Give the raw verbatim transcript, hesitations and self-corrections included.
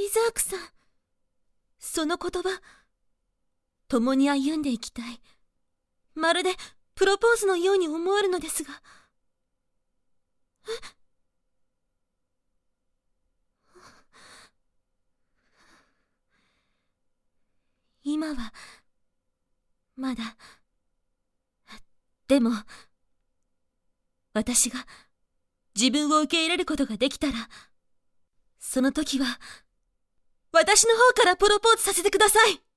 イザークさん、その言葉、共に歩んでいきたい。まるでプロポーズのように思えるのですが。え？今は、まだ。でも、私が自分を受け入れることができたら、その時は、私の方からプロポーズさせてください。